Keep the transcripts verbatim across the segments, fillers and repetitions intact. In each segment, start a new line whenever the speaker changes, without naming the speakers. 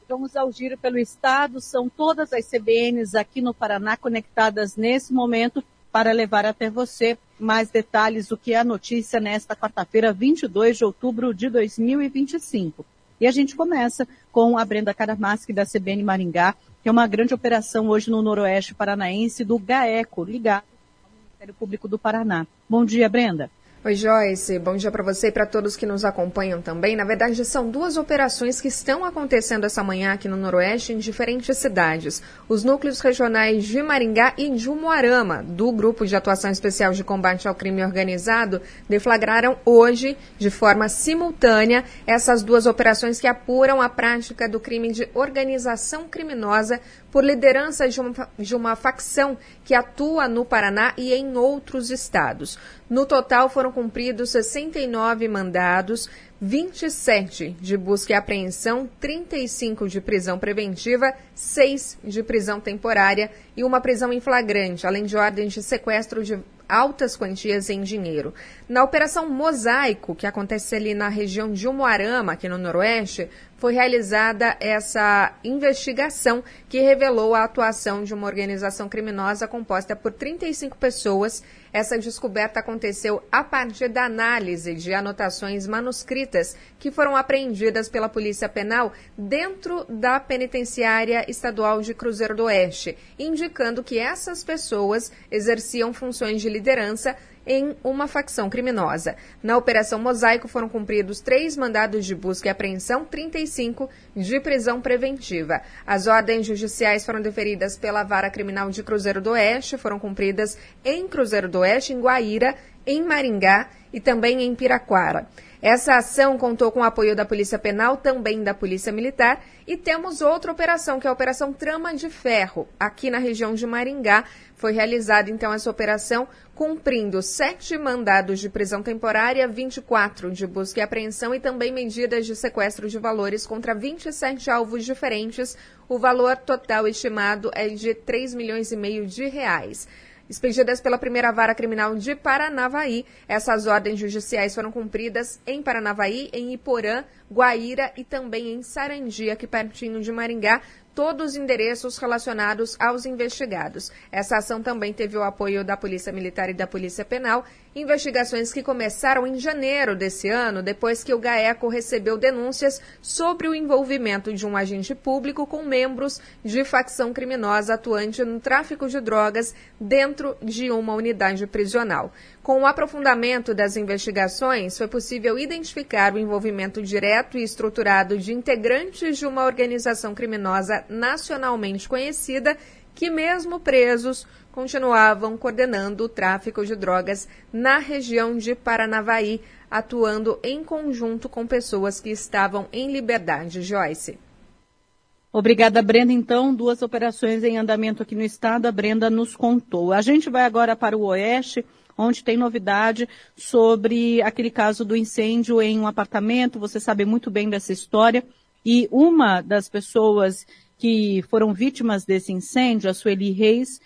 Vamos ao giro pelo estado, são todas as C B Ns aqui no Paraná conectadas nesse momento para levar até você mais detalhes do que é a notícia nesta quarta-feira, vinte e dois de outubro de dois mil e vinte e cinco. E a gente começa com a Brenda Caramaschi da C B N Maringá, que é uma grande operação hoje no noroeste paranaense do GAECO, ligado ao Ministério Público do Paraná. Bom dia, Brenda.
Oi, Joyce. Bom dia para você e para todos que nos acompanham também. Na verdade, são duas operações que estão acontecendo essa manhã aqui no Noroeste em diferentes cidades. Os núcleos regionais de Maringá e de Umuarama, do Grupo de Atuação Especial de Combate ao Crime Organizado, deflagraram hoje, de forma simultânea, essas duas operações que apuram a prática do crime de organização criminosa por liderança de uma, de uma facção que atua no Paraná e em outros estados. No total, foram cumpridos sessenta e nove mandados, vinte e sete de busca e apreensão, trinta e cinco de prisão preventiva, seis de prisão temporária e uma prisão em flagrante, além de ordens de sequestro de altas quantias em dinheiro. Na Operação Mosaico, que acontece ali na região de Umuarama, aqui no Noroeste, foi realizada essa investigação que revelou a atuação de uma organização criminosa composta por trinta e cinco pessoas. Essa descoberta aconteceu a partir da análise de anotações manuscritas que foram apreendidas pela Polícia Penal dentro da Penitenciária Estadual de Cruzeiro do Oeste, indicando que essas pessoas exerciam funções de liderança em uma facção criminosa. Na Operação Mosaico foram cumpridos três mandados de busca e apreensão, trinta e cinco de prisão preventiva. As ordens judiciais foram deferidas pela Vara Criminal de Cruzeiro do Oeste, foram cumpridas em Cruzeiro do Oeste, em Guaíra, em Maringá e também em Piraquara. Essa ação contou com o apoio da Polícia Penal, também da Polícia Militar, e temos outra operação, que é a Operação Trama de Ferro, aqui na região de Maringá. Foi realizada, então, essa operação cumprindo sete mandados de prisão temporária, vinte e quatro de busca e apreensão e também medidas de sequestro de valores contra vinte e sete alvos diferentes. O valor total estimado é de três milhões e meio de reais. Expedidas pela primeira vara criminal de Paranavaí, essas ordens judiciais foram cumpridas em Paranavaí, em Iporã, Guaíra e também em Sarandi, aqui pertinho de Maringá, todos os endereços relacionados aos investigados. Essa ação também teve o apoio da Polícia Militar e da Polícia Penal, investigações que começaram em janeiro desse ano, depois que o GAECO recebeu denúncias sobre o envolvimento de um agente público com membros de facção criminosa atuante no tráfico de drogas dentro de uma unidade prisional. Com o aprofundamento das investigações, foi possível identificar o envolvimento direto e estruturado de integrantes de uma organização criminosa nacionalmente conhecida que, mesmo presos, continuavam coordenando o tráfico de drogas na região de Paranavaí, atuando em conjunto com pessoas que estavam em liberdade. Joyce.
Obrigada, Brenda. Então, duas operações em andamento aqui no estado, a Brenda nos contou. A gente vai agora para o Oeste, onde tem novidade sobre aquele caso do incêndio em um apartamento. Você sabe muito bem dessa história. E uma das pessoas que foram vítimas desse incêndio, a Sueli Reis,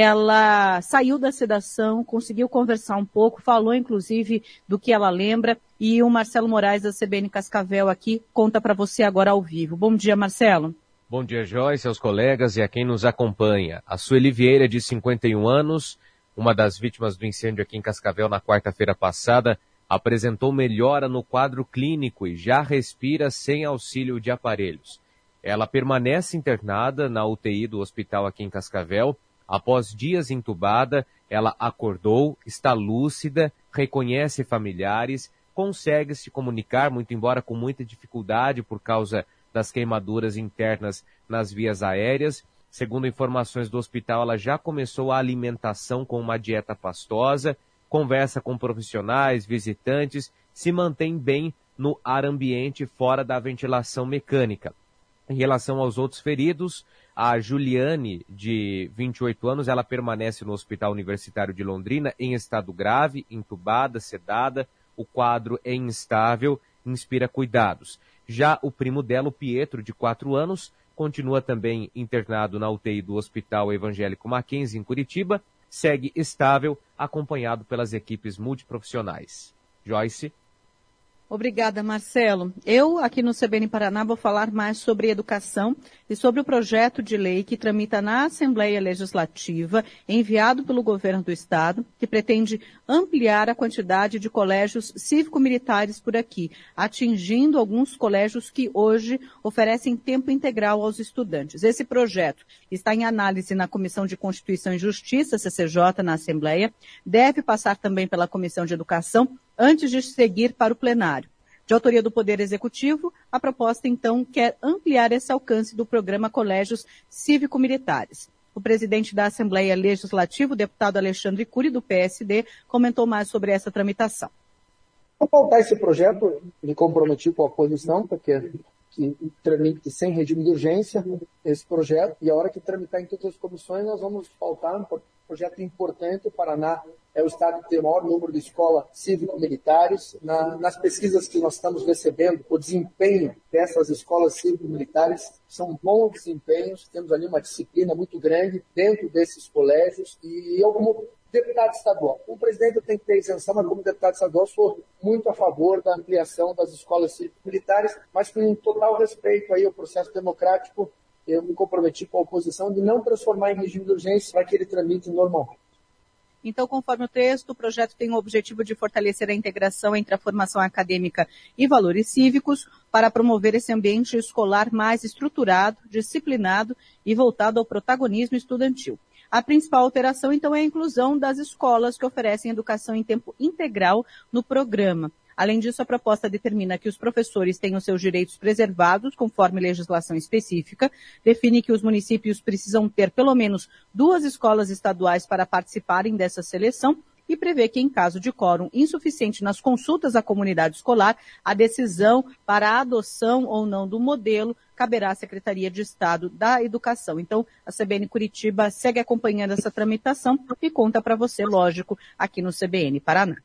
ela saiu da sedação, conseguiu conversar um pouco, falou inclusive do que ela lembra, e o Marcelo Moraes da C B N Cascavel aqui conta para você agora ao vivo. Bom dia, Marcelo.
Bom dia, Joyce, aos colegas e a quem nos acompanha. A Sueli Vieira, de cinquenta e um anos, uma das vítimas do incêndio aqui em Cascavel na quarta-feira passada, apresentou melhora no quadro clínico e já respira sem auxílio de aparelhos. Ela permanece internada na U T I do hospital aqui em Cascavel. Após dias entubada, ela acordou, está lúcida, reconhece familiares, consegue se comunicar, muito embora com muita dificuldade por causa das queimaduras internas nas vias aéreas. Segundo informações do hospital, ela já começou a alimentação com uma dieta pastosa, conversa com profissionais, visitantes, se mantém bem no ar ambiente fora da ventilação mecânica. Em relação aos outros feridos, a Juliane, de vinte e oito anos, ela permanece no Hospital Universitário de Londrina em estado grave, entubada, sedada, o quadro é instável, inspira cuidados. Já o primo dela, o Pietro, de quatro anos, continua também internado na U T I do Hospital Evangélico Mackenzie, em Curitiba, segue estável, acompanhado pelas equipes multiprofissionais. Joyce?
Obrigada, Marcelo. Eu, aqui no C B N Paraná, vou falar mais sobre educação e sobre o projeto de lei que tramita na Assembleia Legislativa, enviado pelo governo do Estado, que pretende ampliar a quantidade de colégios cívico-militares por aqui, atingindo alguns colégios que hoje oferecem tempo integral aos estudantes. Esse projeto está em análise na Comissão de Constituição e Justiça, C C J, na Assembleia, deve passar também pela Comissão de Educação, antes de seguir para o plenário. De autoria do Poder Executivo, a proposta, então, quer ampliar esse alcance do programa Colégios Cívico-Militares. O presidente da Assembleia Legislativa, o deputado Alexandre Cury, do P S D, comentou mais sobre essa tramitação.
Ao pautar esse projeto, me comprometi com a oposição, porque que tramite sem regime de urgência esse projeto, e a hora que tramitar em todas as comissões, nós vamos pautar um projeto importante. O Paraná é o estado que tem o maior número de escolas cívico-militares. Na, nas pesquisas que nós estamos recebendo, o desempenho dessas escolas cívico-militares são bons desempenhos. Temos ali uma disciplina muito grande dentro desses colégios. E eu, como deputado estadual, como presidente eu tenho que ter isenção, mas como deputado estadual sou muito a favor da ampliação das escolas cívico-militares, mas com total respeito aí ao processo democrático. Eu me comprometi com a oposição de não transformar em regime de urgência para que ele tramite normalmente.
Então, conforme o texto, o projeto tem o objetivo de fortalecer a integração entre a formação acadêmica e valores cívicos para promover esse ambiente escolar mais estruturado, disciplinado e voltado ao protagonismo estudantil. A principal alteração, então, é a inclusão das escolas que oferecem educação em tempo integral no programa. Além disso, a proposta determina que os professores tenham seus direitos preservados, conforme legislação específica, define que os municípios precisam ter pelo menos duas escolas estaduais para participarem dessa seleção e prevê que, em caso de quórum insuficiente nas consultas à comunidade escolar, a decisão para a adoção ou não do modelo caberá à Secretaria de Estado da Educação. Então, a C B N Curitiba segue acompanhando essa tramitação e conta para você, lógico, aqui no C B N Paraná.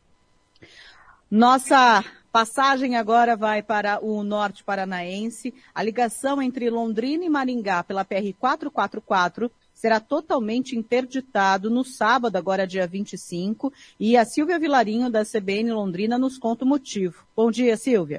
Nossa passagem agora vai para o norte paranaense. A ligação entre Londrina e Maringá pela P R quatrocentos e quarenta e quatro será totalmente interditado no sábado, agora dia vinte e cinco, e a Silvia Vilarinho, da C B N Londrina, nos conta o motivo. Bom dia, Silvia.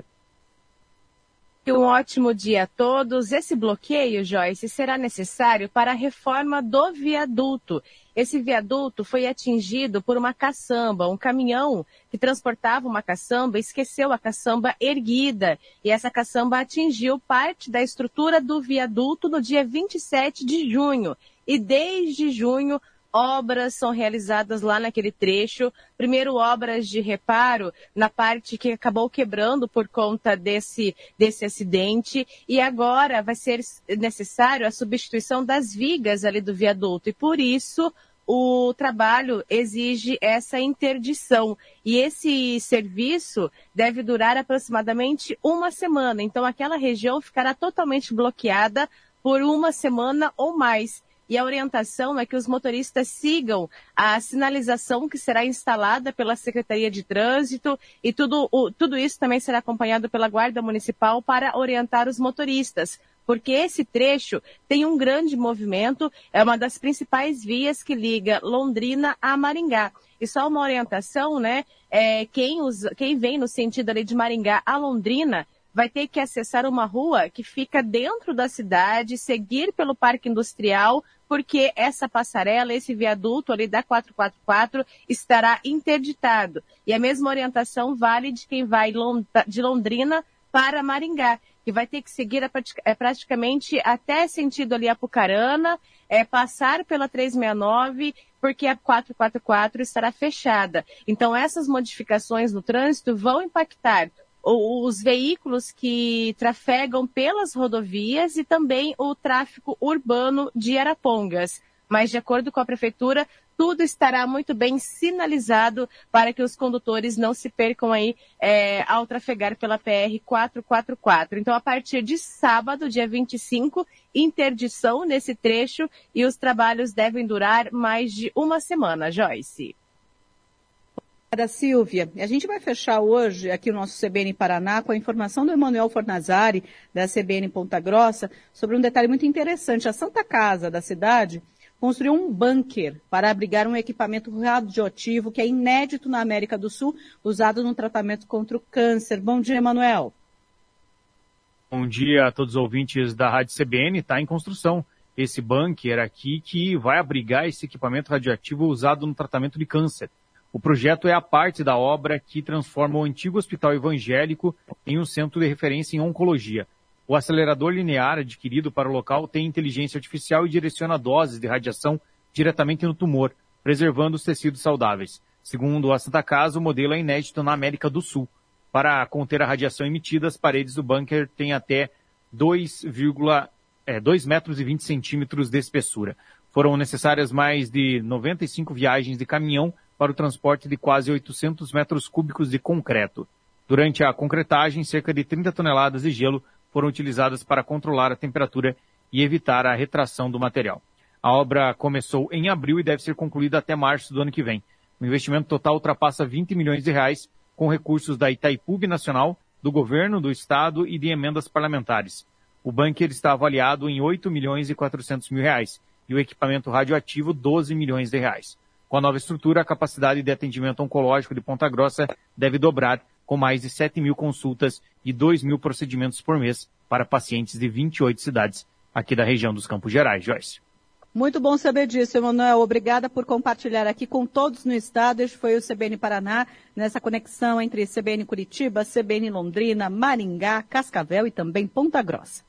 Um ótimo dia a todos. Esse bloqueio, Joyce, será necessário para a reforma do viaduto. Esse viaduto foi atingido por uma caçamba. Um caminhão que transportava uma caçamba esqueceu a caçamba erguida. E essa caçamba atingiu parte da estrutura do viaduto no dia vinte e sete de junho. E desde junho, obras são realizadas lá naquele trecho. Primeiro, obras de reparo na parte que acabou quebrando por conta desse, desse acidente. E agora vai ser necessário a substituição das vigas ali do viaduto. E por isso, o trabalho exige essa interdição. E esse serviço deve durar aproximadamente uma semana. Então, aquela região ficará totalmente bloqueada por uma semana ou mais. E a orientação é que os motoristas sigam a sinalização que será instalada pela Secretaria de Trânsito e tudo, o, tudo isso também será acompanhado pela Guarda Municipal para orientar os motoristas, porque esse trecho tem um grande movimento, é uma das principais vias que liga Londrina a Maringá. E só uma orientação, né, é, quem, usa, quem vem no sentido ali de Maringá a Londrina vai ter que acessar uma rua que fica dentro da cidade, seguir pelo Parque Industrial, porque essa passarela, esse viaduto ali da quatrocentos e quarenta e quatro estará interditado. E a mesma orientação vale de quem vai de Londrina para Maringá, que vai ter que seguir a, é, praticamente até sentido ali Apucarana, é, passar pela trezentos e sessenta e nove, porque a quatrocentos e quarenta e quatro estará fechada. Então, essas modificações no trânsito vão impactar os veículos que trafegam pelas rodovias e também o tráfego urbano de Arapongas. Mas, de acordo com a Prefeitura, tudo estará muito bem sinalizado para que os condutores não se percam aí é, ao trafegar pela P R quatrocentos e quarenta e quatro. Então, a partir de sábado, dia vinte e cinco, interdição nesse trecho e os trabalhos devem durar mais de uma semana, Joyce.
Da Silvia, a gente vai fechar hoje aqui o nosso C B N Paraná com a informação do Emanuel Fornazari, da C B N Ponta Grossa, sobre um detalhe muito interessante. A Santa Casa da cidade construiu um bunker para abrigar um equipamento radioativo que é inédito na América do Sul, usado no tratamento contra o câncer. Bom dia, Emanuel.
Bom dia a todos os ouvintes da Rádio C B N. Está em construção esse bunker aqui que vai abrigar esse equipamento radioativo usado no tratamento de câncer. O projeto é a parte da obra que transforma o antigo hospital evangélico em um centro de referência em oncologia. O acelerador linear adquirido para o local tem inteligência artificial e direciona doses de radiação diretamente no tumor, preservando os tecidos saudáveis. Segundo a Santa Casa, o modelo é inédito na América do Sul. Para conter a radiação emitida, as paredes do bunker têm até dois metros e vinte centímetros de espessura. Foram necessárias mais de noventa e cinco viagens de caminhão para o transporte de quase oitocentos metros cúbicos de concreto. Durante a concretagem, cerca de trinta toneladas de gelo foram utilizadas para controlar a temperatura e evitar a retração do material. A obra começou em abril e deve ser concluída até março do ano que vem. O investimento total ultrapassa vinte milhões de reais, com recursos da Itaipu Binacional, do governo, do estado e de emendas parlamentares. O bunker está avaliado em oito milhões e quatrocentos mil reais e o equipamento radioativo doze milhões de reais. Com a nova estrutura, a capacidade de atendimento oncológico de Ponta Grossa deve dobrar, com mais de sete mil consultas e dois mil procedimentos por mês para pacientes de vinte e oito cidades aqui da região dos Campos Gerais. Joyce.
Muito bom saber disso, Emanuel. Obrigada por compartilhar aqui com todos no estado. Este foi o C B N Paraná, nessa conexão entre C B N Curitiba, C B N Londrina, Maringá, Cascavel e também Ponta Grossa.